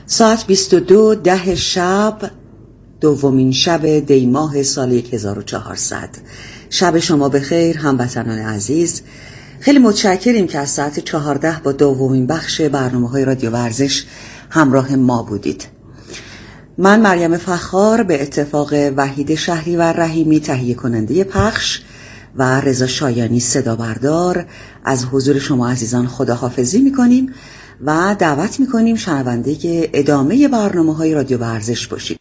ساعت 22:10 شب، دومین شب دی ماه سال 1400. شب شما بخیر هموطنان عزیز. خیلی متشکریم که از ساعت 14 با دومین بخش برنامه‌های رادیو ورزش همراه ما بودید. من مریم فخار به اتفاق وحید شهریور رحیمی تهیه کننده پخش و رضا شایانی صدا بردار از حضور شما عزیزان خداحافظی می‌کنیم و دعوت می‌کنیم شنونده ادامه برنامه‌های رادیو ورزش باشید.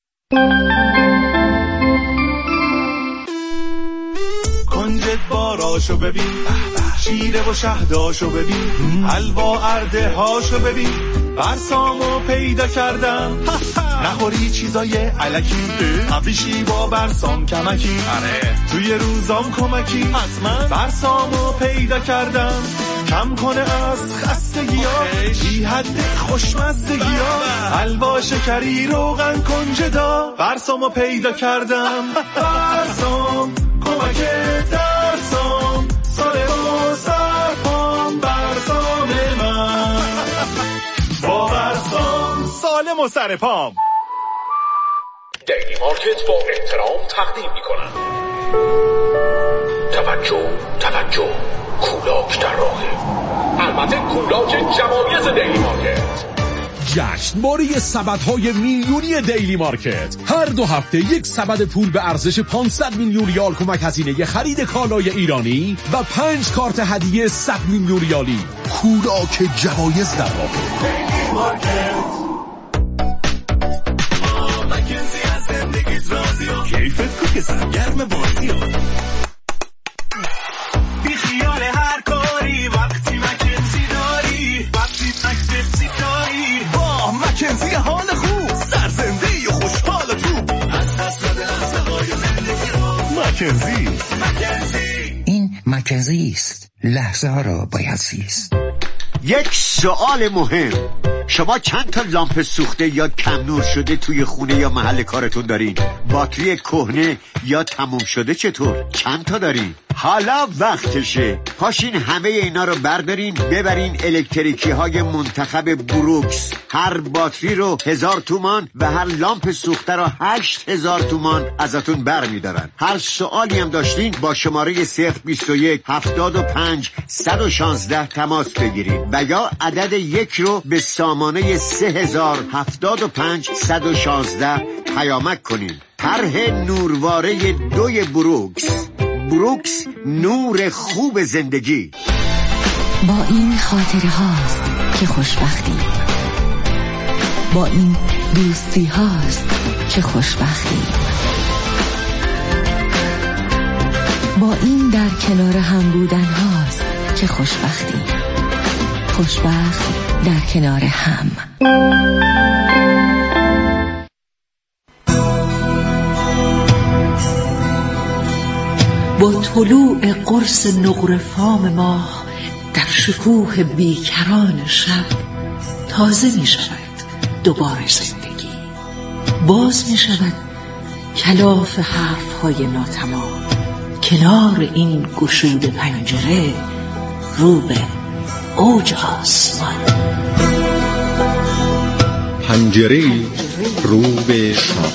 کنجد باراشو ببین، شیره و شهداشو ببین، حلوا ارده هاشو ببین، برسامو پیدا کردم. نخوری چیزای علکی، ابریشی با برسام کمکی، توی روزام کمکی، حتما برسامو پیدا کردم. کم کنه از خستگی‌ها، بی حد خوشمزدگی‌ها، حلوا شکری روغن کنجدا، برسامو پیدا کردم. برسام کمک درسام، ساله و سرپام، برسام من با برسام سالم و سرپام. دیلی مارکت با احترام تقدیم می‌کنند. توجه، کولاک در راهه. البته کولاک جوایز دیلی مارکت. جشنواره سبدهای میلیونی دیلی مارکت. هر 2 هفته یک سبد پول به ارزش 500 میلیون ریال کمک هزینه خرید کالای ایرانی و 5 کارت هدیه 100 میلیون ریالی. کولاک جوایز در راهه. دیلی مارکت. مکنزی از زندگیت راضی‌ها، کیفت کو که سرگرم بازی‌ها. بی خیال هر کاری وقتی مکنزی داری، وقتی مکنزی داری با مکنزی حال خوب، سرزنده‌ای و خوشحال تو، از دست داده لحظه‌های زندگی رو. مکنزی این مکنزی است، لحظه ها را باید زیست. یک سوال مهم، شما چند تا لامپ سوخته یا کم نور شده توی خونه یا محل کارتون دارین؟ باتری کهنه یا تموم شده چطور؟ چند تا دارین؟ حالا وقتشه پاشین همه اینا رو بردارین ببرین الکتریکی های منتخب بروکس. هر باتری رو 1000 تومان و هر لامپ سوخته رو 8000 تومان ازتون برمیدارن. هر سوالی هم داشتین با شماره 021 75 116 تماس بگیرین و یا عدد 1 رو به سامانه 3075 116 پیامک کنین. طرح نورواره 2 بروکس، نور خوب زندگی. با این خاطره هاست که خوشبختی، با این دوستی هاست که خوشبختی، با این در کنار هم بودن هاست که خوشبختی. خوشبخت در کنار هم. با طلوع قرص نقره فام ماه در شکوه بیکران شب تازه می شود دوباره زندگی. باز می شود کلاف حرفهای ناتمام کنار این گشوده پنجره رو به اوج آسمان. پنجره رو به شام.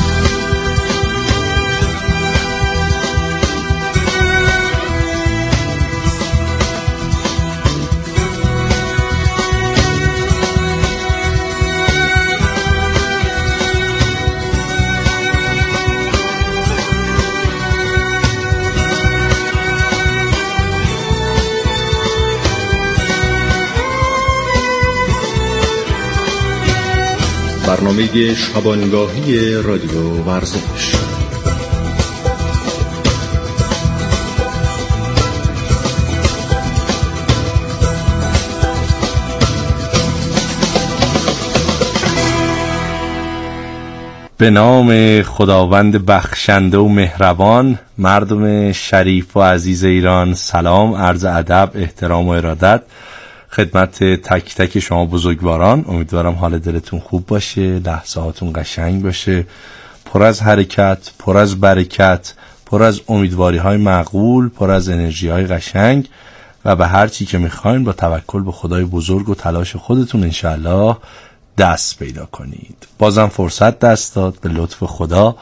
برنامه شبانگاهی رادیو ورزش. به نام خداوند بخشنده و مهربان. مردم شریف و عزیز ایران، سلام، عرض ادب، احترام و ارادت خدمت تک تک شما بزرگواران. امیدوارم حال دلتون خوب باشه، لحظه هاتون قشنگ باشه، پر از حرکت، پر از برکت، پر از امیدواری های معقول، پر از انرژی های قشنگ و به هر چی که میخواین با توکل به خدای بزرگ و تلاش خودتون انشاءالله دست پیدا کنید. بازم فرصت دست داد به لطف خدا.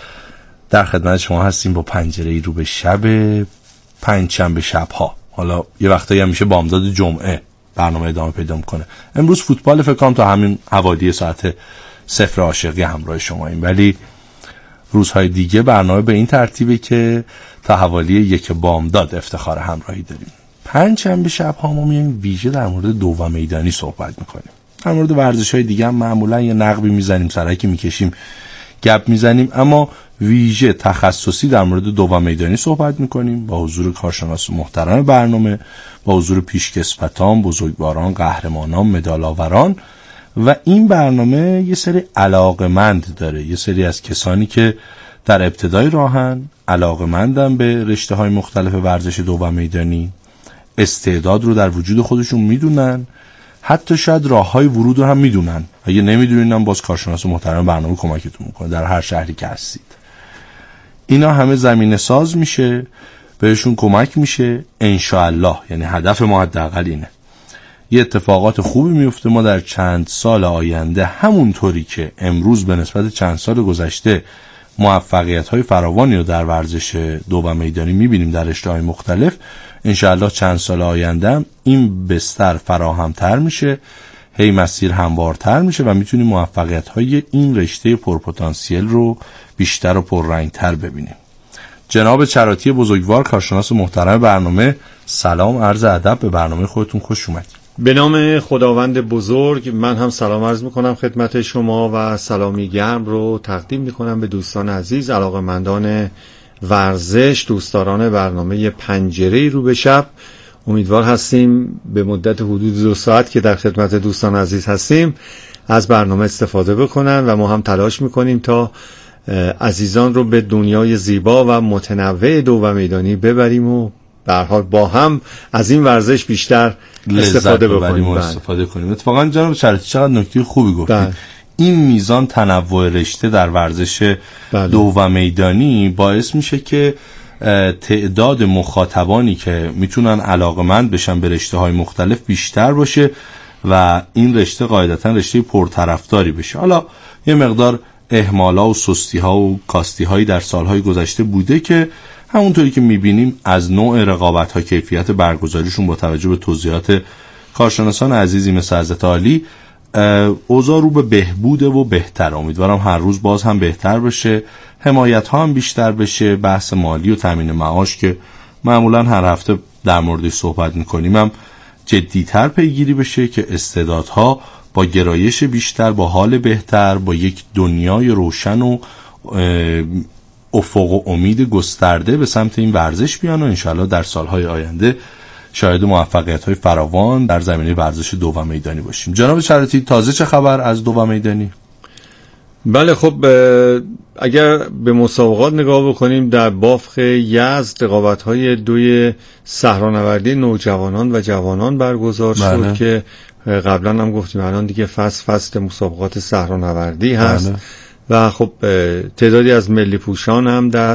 در خدمت شما هستیم با پنجره رو به شب پنجشنبه شب‌ها. حالا یه وقتایی هم میشه بامداد جمعه برنامه ادامه پیدا میکنه. امروز فوتبال فکر کنم تا همین حوالی ساعت 0 عاشقی همراه شما ایم، ولی روزهای دیگه برنامه به این ترتیبه که تا حوالی 1 بامداد افتخار همراهی داریم. پنجشنبه شب‌ها ما میایم ویژه در مورد دوم میدانی صحبت میکنیم. در مورد ورزش‌های دیگه هم معمولا یه نقبی میزنیم، سرکی میکشیم، گپ میزنیم، اما ویژه تخصصی در مورد دوم میدانی صحبت میکنیم با حضور کارشناس محترم برنامه، با حضور پیشکسوتان، بزرگواران، قهرمانان، مدال آوران. و این برنامه یه سری علاقمند داره، یه سری از کسانی که در ابتدای راهن، علاقمندن به رشته‌های مختلف ورزش دوم میدانی، استعداد رو در وجود خودشون میدونن، حتی شاید راه‌های ورود رو هم میدونن. اگه نمیدونین هم باز کارشناس محترم برنامه کمکتون میکنه در هر شهری که هستید. اینا همه زمینه ساز میشه، بهشون کمک میشه انشاءالله. یعنی هدف ما حداقل اینه. یه اتفاقات خوبی میفته، ما در چند سال آینده همونطوری که امروز به نسبت چند سال گذشته موفقیت‌های فراوانی رو در ورزش دوم میدانی میبینیم در رشته‌های مختلف، انشاءالله چند سال آینده هم این بستر فراهم‌تر میشه، هی مسیر هموارتر میشه و میتونیم موفقیت‌های این رشته پرپتانسیل رو بیشتر و پررنگ‌تر ببینیم. جناب چراتی بزرگوار، کارشناس محترم برنامه، سلام عرض ادب به برنامه خودتون، خوش اومدید. به نام خداوند بزرگ من هم سلام عرض میکنم خدمت شما و سلامی گرم رو تقدیم میکنم به دوستان عزیز، علاقه‌مندان ورزش، دوستداران برنامه پنجره رو به شب. امیدوار هستیم به مدت حدود 2 ساعت که در خدمت دوستان عزیز هستیم از برنامه استفاده بکنن و ما هم تلاش میکنیم تا عزیزان رو به دنیای زیبا و متنوع دوم میدانی ببریم و به هر حال با هم از این ورزش بیشتر استفاده بکنیم و استفاده کنیم. اتفاقا جناب چراتی چقدر نکته خوبی گفتید. این میزان تنوع رشته در ورزش دوم میدانی باعث میشه که تعداد مخاطبانی که میتونن علاقمند بشن به رشته‌های مختلف بیشتر باشه و این رشته قاعدتاً رشته پرطرفداری بشه. حالا یه مقدار اهمال‌ها و سستی‌ها و کاستی‌هایی در سال‌های گذشته بوده که همونطوری که می‌بینیم از نوع رقابت‌ها، کیفیت برگزاریشون با توجه به توضیحات کارشناسان عزیزی مثل حضرت عالی، اوضاع رو به بهبود و بهتر. امیدوارم هر روز باز هم بهتر بشه، حمایت‌ها هم بیشتر بشه، بحث مالی و تامین معاش که معمولاً هر هفته در موردش صحبت می‌کنیم هم جدی‌تر پیگیری بشه که استعدادها با گرایش بیشتر، با حال بهتر، با یک دنیای روشن و افق و امید گسترده به سمت این ورزش بیان و انشاءالله در سالهای آینده شاهد موفقیت‌های فراوان در زمینه ورزش دوم میدانی باشیم. جناب چراتی، تازه چه خبر از دوم میدانی؟ بله، خب اگر به مسابقات نگاه بکنیم، در بافق یزد رقابت‌های 2 صحرانوردی نوجوانان و جوانان برگزار شد که قبلا هم گفتیم الان دیگه فصل مسابقات صحرانوردی هست و خب تعدادی از ملی پوشان هم در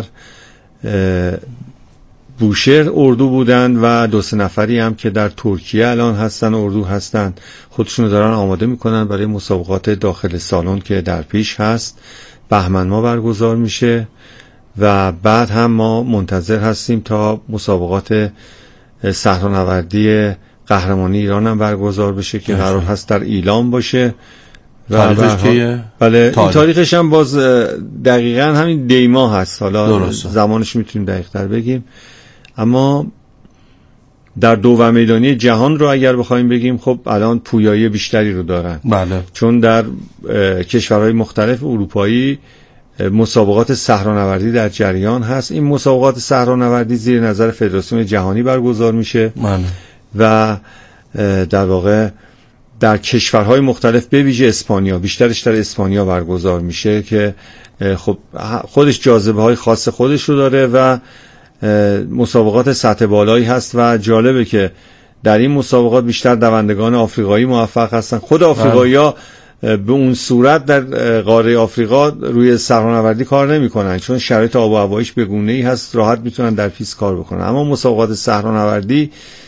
بوشهر اردو بودن و 2-3 نفری هم که در ترکیه الان هستن اردو هستن، خودشونو دارن آماده میکنن برای مسابقات داخل سالن که در پیش هست. بهمن ما برگزار میشه و بعد هم ما منتظر هستیم تا مسابقات صحرانوردی قهرمانی ایران هم برگزار بشه که قرار هست در ایلام باشه. تاریخش که بله تاریخش هم باز دقیقاً همین دیما هست، حالا زمانش میتونیم دقیق تر بگیم. اما در دوم میدانی جهان رو اگر بخوایم بگیم، خب الان پویایی بیشتری رو دارن. بله. چون در کشورهای مختلف اروپایی مسابقات صحرانوردی در جریان هست. این مسابقات صحرانوردی زیر نظر فدراسیون جهانی برگزار میشه. بله. و در واقع در کشورهای مختلف به ویژه اسپانیا، بیشترش در اسپانیا برگزار میشه که خب خودش جاذبه های خاص خودش رو داره و مسابقات سطح بالایی هست و جالبه که در این مسابقات بیشتر دوندگان آفریقایی موفق هستن. خود آفریقایی‌ها به اون صورت در قاره آفریقا روی صحرانوردی کار نمی‌کنن چون شرایط آب و هوایش به گونه‌ای هست راحت میتونن در پیست کار بکنن، اما مسابقات صحرانوردی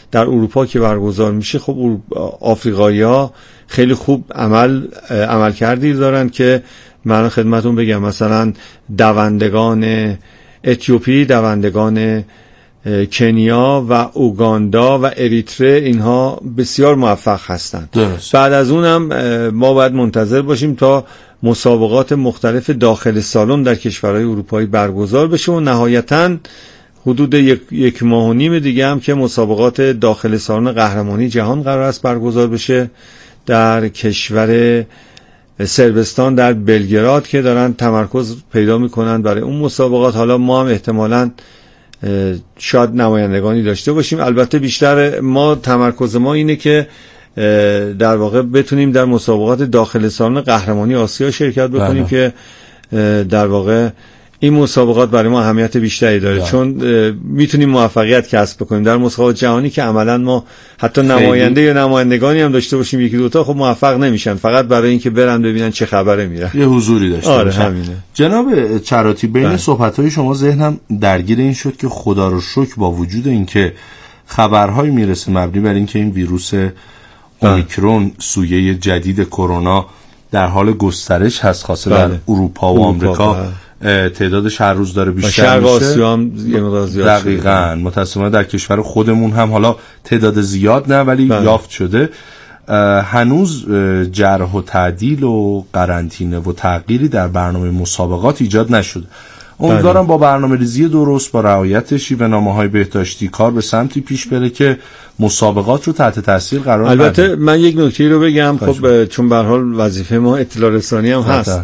در اروپا که برگزار میشه، خب آفریقایی‌ها خیلی خوب عمل کردی دارن که من خدمتون بگم مثلا دوندگان اتیوپی، دوندگان کنیا و اوگاندا و اریتره، اینها بسیار موفق هستند. بعد از اونم ما باید منتظر باشیم تا مسابقات مختلف داخل سالن در کشورهای اروپایی برگزار بشه و نهایتاً حدود 1.5 ماه دیگه هم که مسابقات داخل سالن قهرمانی جهان قرار است برگزار بشه در کشور صربستان در بلگراد که دارن تمرکز پیدا میکنن برای اون مسابقات. حالا ما هم احتمالاً شاید نمایندگانی داشته باشیم. البته بیشتر ما تمرکز ما اینه که در واقع بتونیم در مسابقات داخل سالن قهرمانی آسیا شرکت بکنیم که در واقع این مسابقات برای ما اهمیت بیشتری داره چون میتونیم موفقیت کسب بکنیم. در مسابقات جهانی که عملا ما حتی نماینده یا نمایندگانی هم داشته باشیم یکی دوتا، خب موفق نمیشن، فقط برای اینکه برن ببینن چه خبره میره، یه حضوری داشته باشن. همینه. جناب چراتی، بین صحبت‌های شما ذهنم درگیر این شد که خدا رو شکر با وجود اینکه خبرهایی میرسه مبنی بر اینکه این ویروس اومیکرون سویه جدید کرونا در حال گسترش هست، خاصه در اروپا و آمریکا تعدادش هر روز داره بیشتر شرق آسیا هم یه مقدار زیاد دقیقاً شده. متأسفانه در کشور خودمون هم حالا تعداد زیاد نه ولی یافت شده. هنوز جرح و تعدیل و قرنطینه و تغییری در برنامه مسابقات ایجاد نشده. امیدوارم با برنامه ریزی درست، با رعایت شیوه‌نامه‌های بهداشتی کار به سمتی پیش بره که مسابقات رو تحت تاثیر قرار بده. البته من یک نکته رو بگم، خب چون به هر حال وظیفه ما اطلاع رسانی هم هست،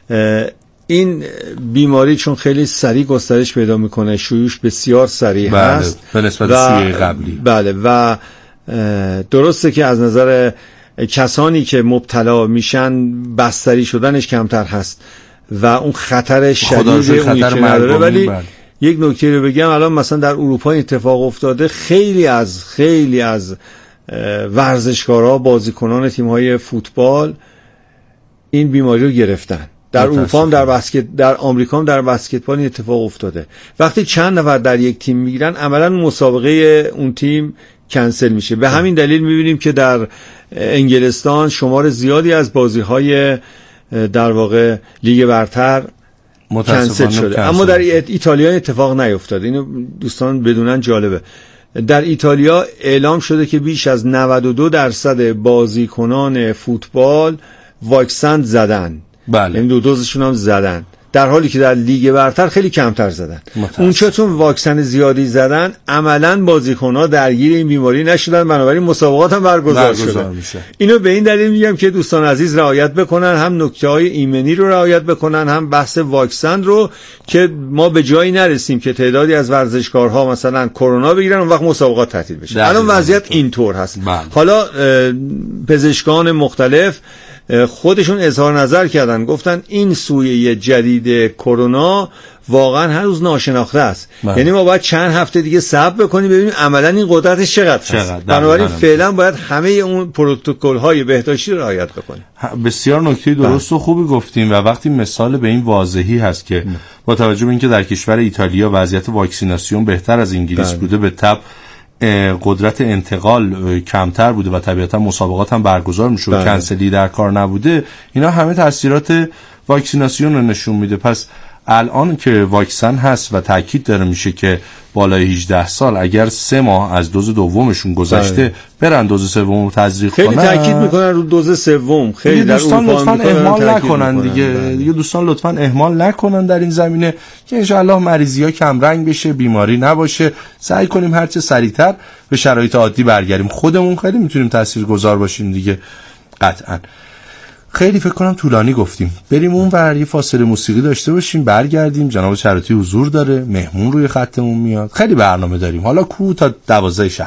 این بیماری چون خیلی سریع گسترش پیدا میکنه، شیوعش بسیار سریع هست به نسبت شیوع قبلی. بله و درسته که از نظر کسانی که مبتلا میشن بستری شدنش کمتر هست و اون خطر شدید اونی که نداره، ولی یک نکته رو بگم، الان مثلا در اروپا اتفاق افتاده، خیلی از ورزشکارها، بازیکنان تیم‌های فوتبال این بیماری رو گرفتن. در اروپا هم در آمریکا هم در بسکتبال این اتفاق افتاده. وقتی چند نفر در یک تیم میگیرن عملاً مسابقه اون تیم کنسل میشه. به همین دلیل میبینیم که در انگلستان شمار زیادی از بازی‌های در واقع لیگ برتر کنسل شده، اما در ایتالیا اتفاق نیفتاده. اینو دوستان بدونن جالبه. در ایتالیا اعلام شده که بیش از 92% بازیکنان فوتبال واکسن زدن. بله. این 2 دوزشون هم زدن، در حالی که در لیگ برتر خیلی کمتر زدن. اون چون واکسن زیادی زدن عملاً بازیکن‌ها درگیر این بیماری نشدن، بنابراین مسابقات هم برگزار شدن. اینو به این دلیل میگم که دوستان عزیز رعایت بکنن، هم نکته‌های ایمنی رو رعایت بکنن، هم بحث واکسن رو، که ما به جایی نرسیم که تعدادی از ورزشکارها مثلا کرونا بگیرن اون وقت مسابقات تعطیل بشه. الان وضعیت اینطور هست. حالا پزشکان مختلف خودشون اظهار نظر کردن، گفتن این سویه جدید کرونا واقعا هنوز ناشناخته است. یعنی ما باید چند هفته دیگه صبر بکنیم ببینیم عملا این قدرتش چقدر هست. بنابراین فعلا باید همه اون پروتکل‌های بهداشتی رو رعایت بکنیم. بسیار نکته درست و خوبی گفتیم و وقتی مثال به این واضحی هست که با توجه به اینکه در کشور ایتالیا وضعیت واکسیناسیون بهتر از انگلیس بوده، به تبع قدرت انتقال کمتر بوده و طبیعتا مسابقات هم برگزار میشه و کنسلی در کار نبوده، اینا همه تاثیرات واکسیناسیون رو نشون میده. پس الان که واکسن هست و تاکید داره میشه که بالای 18 سال اگر 3 ماه از دوز دومشون گذشته برن دوز سوم رو تزریق کنن. خیلی تاکید میکنن رو دوز سوم. خیلی در دوستان لطفاً اهمال نکنن دیگه دوستان لطفاً اهمال نکنن در این زمینه که انشاءالله مریضی‌ها کم رنگ بشه، بیماری نباشه. سعی کنیم هر چه سریعتر به شرایط عادی برگردیم. خودمون خیلی میتونیم تاثیرگذار باشیم دیگه قطعاً. خیلی فکر کنم طولانی گفتیم. بریم اون ور یه فاصله موسیقی داشته باشیم، برگردیم. جناب چراتی حضور داره، مهمون روی خطمون میاد، خیلی برنامه داریم. حالا کو تا 12 شب.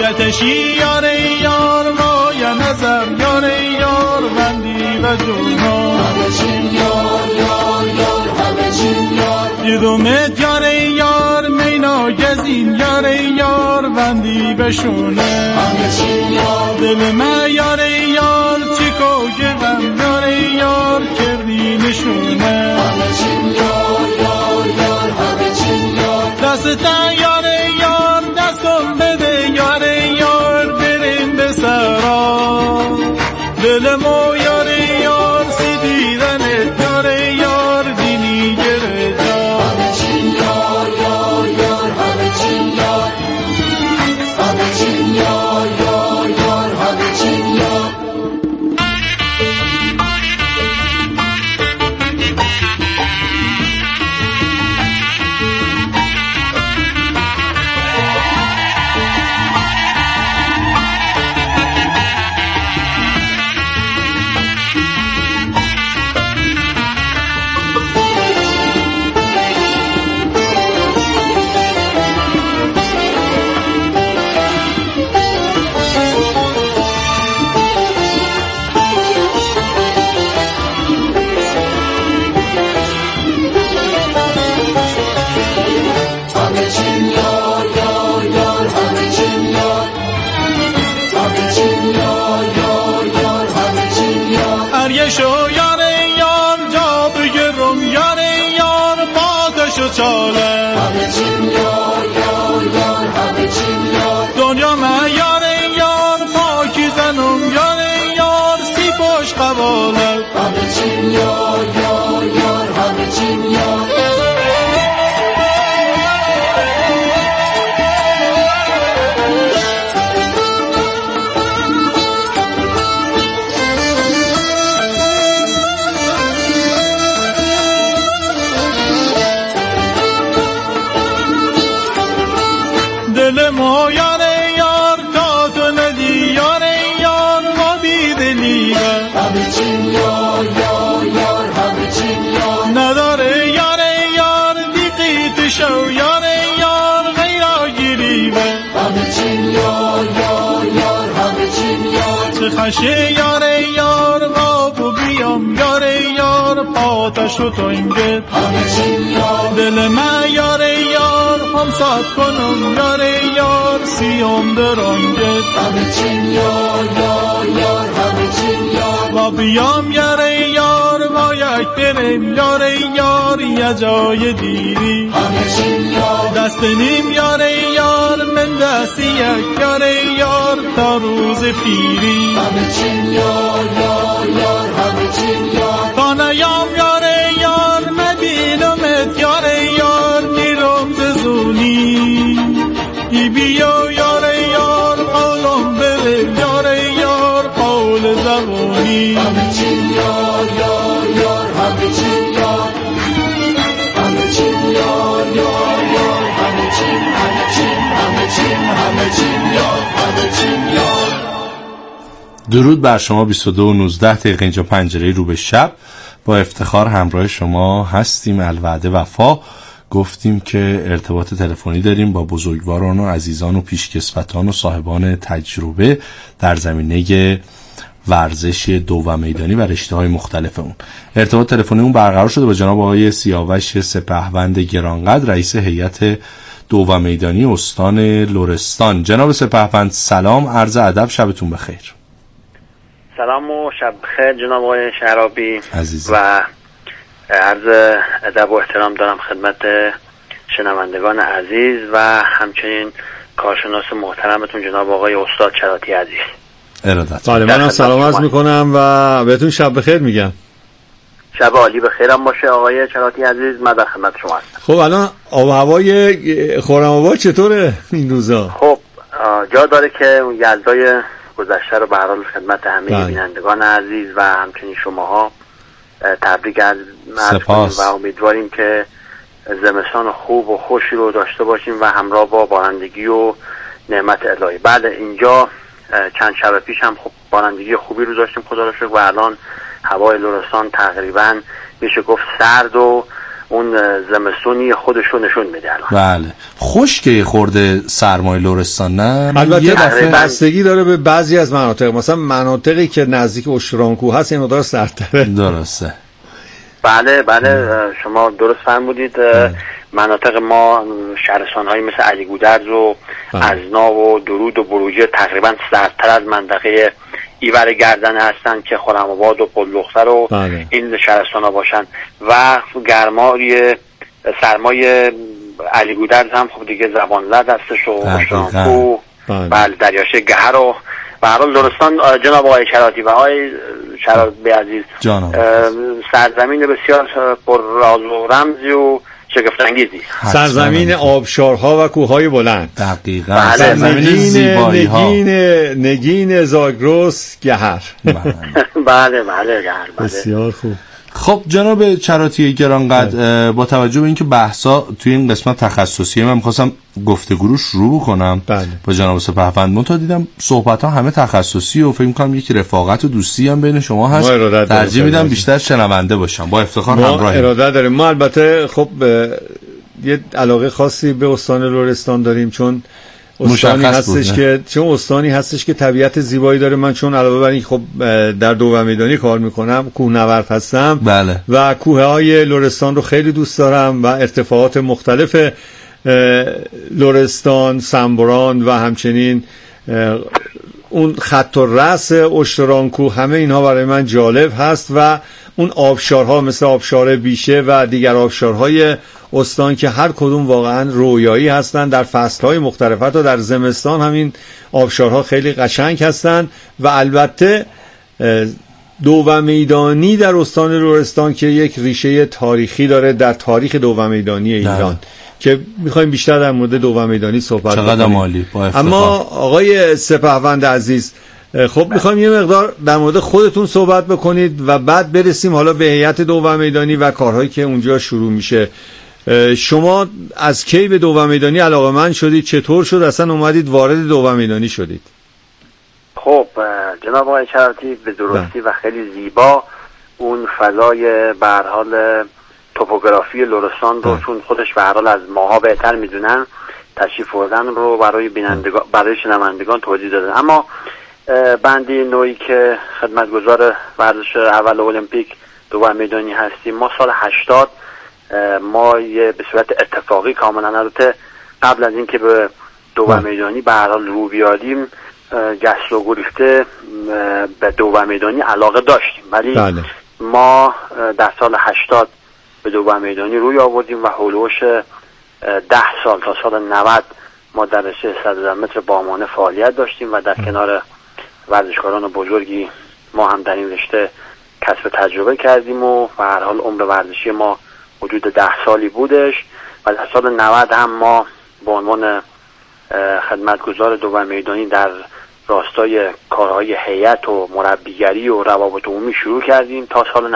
یتشی یار یار ما یا نظر یار یار بندی و جونا همه چین یار یار یار همه چین یار دیدومت یار یار مینا گزین یار یار بندی بشونه همه چین یار دل من یار یار چیکو گرم یار یار کردی نشونه همه چین یار یار یار همه چین یار دستتن یار یار دست کن بده یار یار بریم به سرا دل ما یار یار سی دیدنت یار یار دینی گره جا همه چین یار یار یار همه چین یار همه چین یار یار یار همه چین یار شو یار یار جا بگرم یار یار پاکش و چاله همه چین یار یار یار همه چین یار دنیا من یار یار پاکی زنم یار یار سی پاش قباله همه چین یار یار یار همه چین یار دل ما یار یار تا تو ندی یار یار ما بیدلیه همه چین یار یار یار همه چین یار نداره یار یار دیقیت شو یار یار غیرا گیریوه همه چین یار یار یار همه چین یار چه خشه یار یار غاب بیام یار یار پاتش و تنگت همه چین یار دل من یار یار هم سات کنم یار یار سیم درانگت همه چین یار یار یار همه چین یار با بیام یار یار با یک بریم یار یار یه جای دیری همه چین یار دست نیم یار یار من دستی یک یار یار تا روز پیری همه چین یار یار یار همه چین یار تا نیام یار یار مبینمت یار یار گیرم ززونی ای بیا یار یار قولم بده یار یار قول زبونی همه چین یار یار یار همه چین یار همه چین یار یار یار همه چین همه چین همه چین همه چین یار همه چین یار. درود بر شما. 22:19 اینجا پنجره رو به شب با افتخار همراه شما هستیم. الوعده وفا. گفتیم که ارتباط تلفنی داریم با بزرگواران و عزیزان و پیشکسوتان و صاحبان تجربه در زمینه ورزش دو و میدانی و رشته‌های مختلف اون. ارتباط تلفنی اون برقرار شده با جناب آقای سیاوش سپهوند گرانقدر، رئیس هیئت دو و میدانی استان لرستان. جناب سپهوند سلام، عرض ادب، شبتون بخیر. سلام و شب بخیر جناب آقای شعرابی عزیز و عرض ادب و احترام دارم خدمت شنوندگان عزیز و همچنین کارشناس محترمتون جناب آقای استاد چراتی عزیز. ارادت. بله منم سلام عرض میکنم و بهتون شب بخیر میگم. شب عالی بخیرم باشه آقای چراتی عزیز. من در خدمت شما هستم. خب الان آب و هوای خرم‌آباد چطوره این روزا؟ خب جا داره که یلدای گذشته رو به هر حال خدمت همه بینندگان عزیز و همچنین شماها تبریک عرض کنیم و امیدواریم که زمستان خوب و خوشی رو داشته باشیم و همراه با بارندگی و نعمت الهی. بله اینجا چند شب پیش هم خب بارندگی خوبی رو داشتیم خدا رو شکر و الان هوای لرستان تقریبا میشه گفت سرد و اون زمستونی خودش رو نشون میده الان. بله خشکه خورده سرمای لرستان نه؟ البته بستگی داره به بعضی از مناطق، مثلا مناطقی که نزدیک اشترانکو هست این مقدار سردتره. درسته. بله شما درست فرمودید. مناطق ما شهرستان‌هایی مثل علی گودرز و ازنا و درود و بروجه تقریبا سردتر از منطقه ایور گردنه هستن که خرم‌آباد و قلدختر و این شهرستان‌ها باشن و سرمای علی گودرز هم خب دیگه زبانلد هستش و اشترانکو بله دریاچه گهر و به هر حال لرستان جناب آقای شراطی و آقای شراطی عزیز سرزمین بسیار پر راز و رمزی و شگفت‌انگیزی، سرزمین آبشارها و کوههای بلند. دقیقاً سرزمین زیبایی‌ها، نگین زاگرس گهر. بله گهر. بسیار خوب. خب جناب چراتی گرانقدر، با توجه به اینکه بحثا توی این قسمت تخصصیه من می‌خواستم گفتگو رو شروع کنم با جناب سپهوند، تا دیدم صحبت‌ها همه تخصصی و فکر می‌کنم یک رفاقت و دوستی هم بین شما هست. ترجیح میدم بیشتر شنونده باشم. با افتخار همراهیم. ما اراده داریم. ما البته خب یه علاقه خاصی به استان لرستان داریم، چون استانی هستش که طبیعت زیبایی داره. من چون علاوه بر این خب در دوم میدانی کار میکنم، کوهنورد هستم. بله. و کوههای لرستان رو خیلی دوست دارم و ارتفاعات مختلف لرستان، سنبران و همچنین اون خط و رأس اشترانکو، همه اینها برای من جالب هست و اون آبشارها مثل آبشار بیشه و دیگر آبشارهای استان که هر کدوم واقعا رویایی هستن در فصلهای مختلف. حتی در زمستان همین آبشارها خیلی قشنگ هستن و البته دوم میدانی در استان لرستان که یک ریشه تاریخی داره در تاریخ دوم میدانی ایران که میخوایم بیشتر در مورد دوم میدانی صحبت کنیم. اما آقای سپهوند عزیز، خب میخوایم یه مقدار در مورد خودتون صحبت بکنید و بعد برسیم حالا به هیئت دوم میدانی و کارهایی که اونجا شروع میشه. شما از کی به دوم میدانی علاقه‌مند شدید؟ چطور شد اصلا اومدید وارد دوم میدانی شدید؟ خب جناب آقای شراطی به درستی و خیلی زیبا اون فضای به هر حال توپوگرافی لرستان رو چون خودش به هر حال از ماها بهتر میدونن تشریف بردن رو برای بینندگان برای شنوندگان توضیح دادن. اما بندی نوعی که خدمتگزار ورزش اول المپیک دوم میدانی هستیم، ما سال 80 ما به صورت اتفاقی کاملا البته قبل از اینکه به دوم میدانی به هر حال رو بیادیم گشت و گریخته به دوم میدانی علاقه داشتیم، ولی ما در سال 80 به دوم میدانی روی آوردیم و هولوش 10 سال تا سال 90 ما در رشته 100 متر بامانه فعالیت داشتیم و در کنار ورزشکاران بزرگی ما هم در این رشته کسب تجربه کردیم و به هر حال عمر ورزشی ما حدود 10 سالی بودش و در سال 90 هم ما به عنوان خدمتگزار دوم میدانی در راستای کارهای هیئت و مربیگری و روابط عمومی شروع کردیم تا سال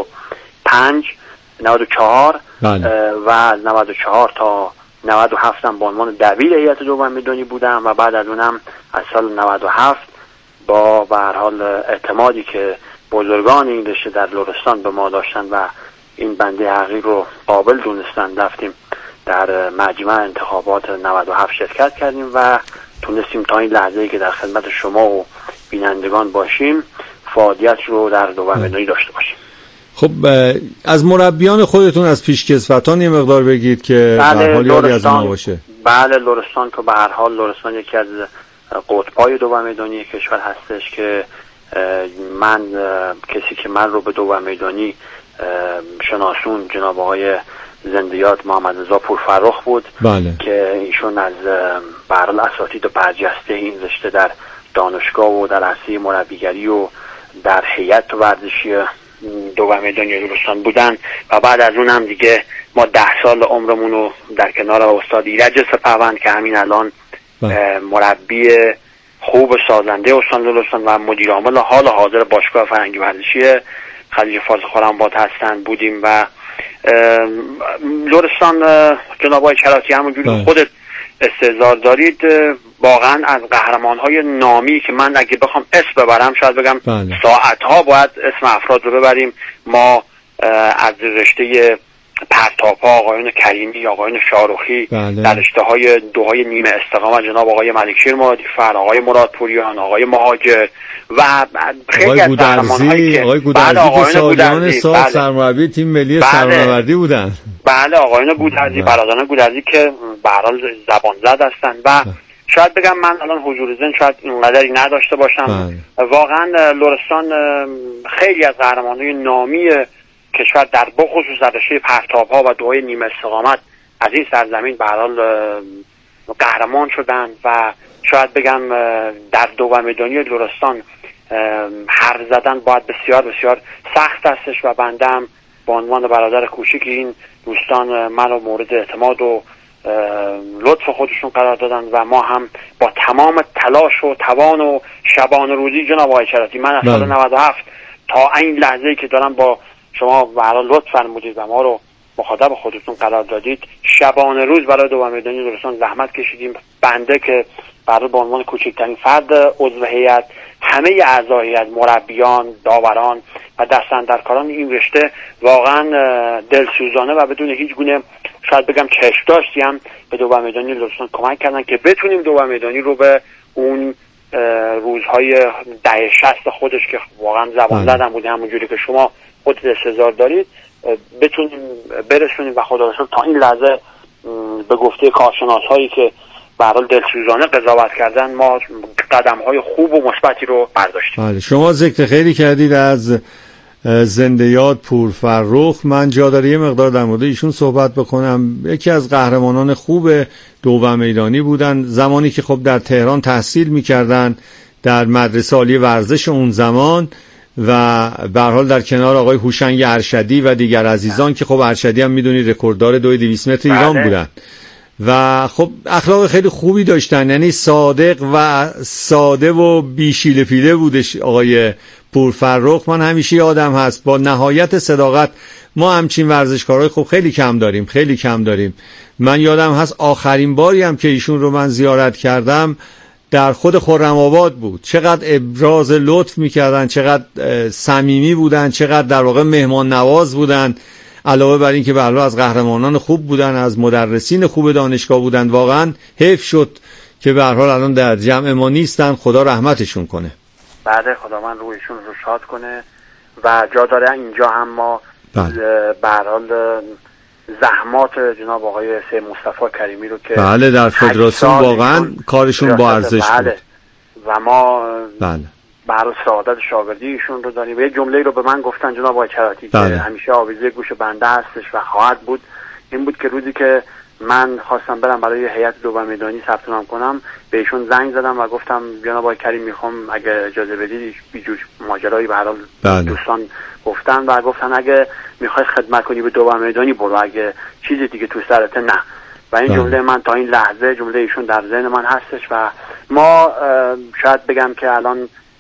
94 و از 94 تا 97 هم به عنوان دبیر هیئت دوم میدانی بودم و بعد از اونم از سال 97 با به هر حال اعتمادی که بزرگان این رشته در لرستان به ما داشتن و این بنده حقیق رو قابل دونستن رفتیم در مجمع انتخابات 97 شرکت کردیم و تونستیم تا این لحظه‌ای که در خدمت شما و بینندگان باشیم فعالیت رو در دوم میدانی داشته باشیم. خب از مربیان خودتون از پیشکسوتان یه مقدار بگید که به حال یادی از ما باشه. بله لرستان که به هر حال لرستان یکی از قطب‌های دوم میدانی کشور هستش که کسی که من رو به دوم میدانی شناسون جناب آقای زندیات محمد رضا پورفرخ بود که ایشون از به هر حال اساتید و برجسته این رشته در دانشگاه و در عرصه مربیگری و در هیئت ورزشی دوم میدانی لرستان بودن و بعد از اون هم دیگه ما 10 سال عمرمون رو در کنار استاد ایرج سپهوند که همین الان مربی خوب سازنده استان لرستان و مدیر عامل حال حاضر باشگاه فرهنگی ورزشی خلیج فارس خرم‌آباد هستن بودیم و لرستان جناب آقای چراتی همونجوری خودت استحضار دارید واقعا از قهرمان‌های نامی که من اگه بخوام اسم ببرم شاید بگم ساعت‌ها باید اسم افراد رو ببریم. ما از رشته پرتاب‌ها آقایان کریمی، آقایان شاروخی، در رشته‌های دوهای نیمه استقامت جناب آقای ملکشیر مرادی‌فر، آقای مرادپوریان، آقای مهاجر و خیلی از قهرمان‌هایی که آقای گودرزی که سالیان سال سرمربی تیم ملی سرنوردی بودن. بله آقایان گودرزی، برادران گودرزی که به هر حال زبان زد هستند و شاید بگم من الان حضور ذهن شاید اینقدری نداشته باشم. واقعا لرستان خیلی از قهرمان‌های نامی کشور در بخصوص در رشته پرتاب‌ها و دوهای نیمه استقامت از این سرزمین به هر حال قهرمان شدن و شاید بگم در دو میدانی لرستان هر زدن باید بسیار بسیار سخت هستش و بنده هم به عنوان برادر کوچیک این دوستان منو مورد اعتماد و لطف خودشون قرار دادن و ما هم با تمام تلاش و توان و شبانه روزی جناب آقای چراتی من از سال 97 تا این لحظه‌ای که دارم با شما برای لطف فرمودید و ما رو مخاطب خودتون قرار دادید شبانه روز برای دو میدانی لرستان زحمت کشیدیم. بنده که برای به عنوان کوچکترین فرد عضو هیئت همه اعضای هیئت مربیان داوران و دستاندرکاران این رشته واقعا دلسوزانه و بدون هیچ گونه شاید بگم چشم داشتی هم به دو میدانی لرستان کمک کردن که بتونیم دو میدانی رو به اون روزهای دهه 60 خودش که واقعا زبان زدن بوده همونجوری که شما خود استظهار دارید بتونیم برسونیم و خدا رسول تا این لحظه به گفته کارشناس هایی که به هر حال دلسوزانه قضاوت کردن ما قدم های خوب و مثبتی رو برداشتیم. بله شما ذکر خیلی کردید از زنده یاد پور فرخ. من جا داره یه مقدار در مورد ایشون صحبت بکنم. یکی از قهرمانان خوب دو میدانی بودن زمانی که خب در تهران تحصیل می‌کردن در مدرسه عالی ورزش اون زمان و به هر حال در کنار آقای هوشنگ ارشدی و دیگر عزیزان که خب ارشدی هم میدونید رکورددار 200 متر ایران بودن و خب اخلاق خیلی خوبی داشتن، یعنی صادق و ساده و بیشیله پیله بودش آقای پور فرخ. من همیشه یادم هست با نهایت صداقت ما همچین ورزشکارای خب خیلی کم داریم. من یادم هست آخرین باری هم که ایشون رو من زیارت کردم در خود خرم‌آباد بود. چقدر ابراز لطف میکردن، چقدر صمیمی بودن، چقدر در واقع مهمان نواز بودن، علاوه بر این که به علاوه از قهرمانان خوب بودن، از مدرسین خوب دانشگاه بودن. واقعا حیف شد که به هر حال الان در جمع ما نیستن. خدا رحمتشون کنه. بعد خدا من رویشون رو شاد کنه و جا داره اینجا هم ما به هر حال زحمات جناب آقای سید مصطفی کریمی رو که بله در فدراسیون واقعا کارشون با ارزش بود و ما برای سعادت شاگردی ایشون رو داریم. یه جمله رو به من گفتن جناب آقای چراتی که همیشه آویزه گوش بنده هستش و خواهد بود. این بود که روزی که من خواستم برم برای هیئت دو میدانی ثبت نام کنم به ایشون زنگ زدم و گفتم جناب آقای کریم میخوام اگه اجازه بدید بیجور ماجرایی به هر حال دوستان گفتن و گفتن اگه میخوای خدمت کنی به دو میدانی برو، اگه چیزی دیگه تو سرت نه. و این جمله من تا این لحظه جمله ایشون در ذهن من هستش و ما شاید بگم که الان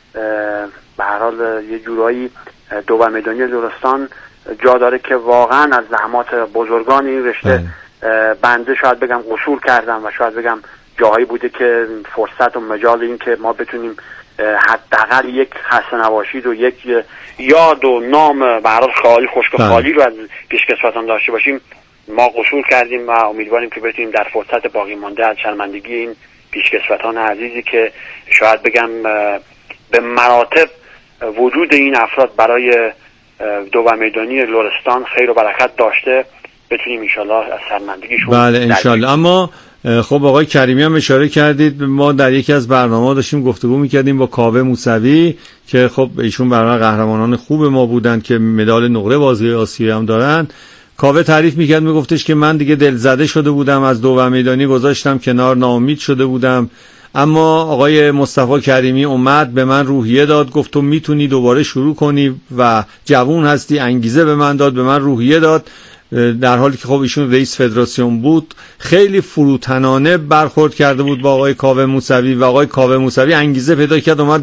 به هر حال یه جورایی دو میدانی لرستان جا داره که واقعا از زحمات بزرگان این رشته بنده شاید بگم قصور کردم و شاید بگم جایی بوده که فرصت و مجال این که ما بتونیم حداقل یک خسته نباشید و یک یاد و نام به هر حال خالی خشک و خالی رو از پیشکسوتان داشته باشیم ما قصور کردیم و امیدواریم که بتونیم در فرصت باقی مانده از شرمندگی این پیشکسوتان عزیزی که شاید بگم به مراتب وجود این افراد برای دو میدانی لرستان خیر و برکت داشته بتونیم انشالله از شرمندگیشون. بله انشالله. اما خب آقای کریمی هم اشاره کردید ما در یکی از برنامه‌ها داشتیم گفتگو می‌کردیم با کاوه موسوی که خب ایشون برای قهرمانان خوب ما بودند که مدال نقره بازی آسیایی هم دارن. کاوه تعریف می‌کرد میگفتش که من دیگه دلزده شده بودم از دو میدانی گذاشتم کنار، ناامید شده بودم، اما آقای مصطفی کریمی اومد به من روحیه داد، گفت تو میتونی دوباره شروع کنی و جوون هستی، انگیزه به من داد، به من روحیه داد. در حالی که خب ایشون رئیس فدراسیون بود خیلی فروتنانه برخورد کرده بود با آقای کاوه موسوی و آقای کاوه موسوی انگیزه پیدا کرد اومد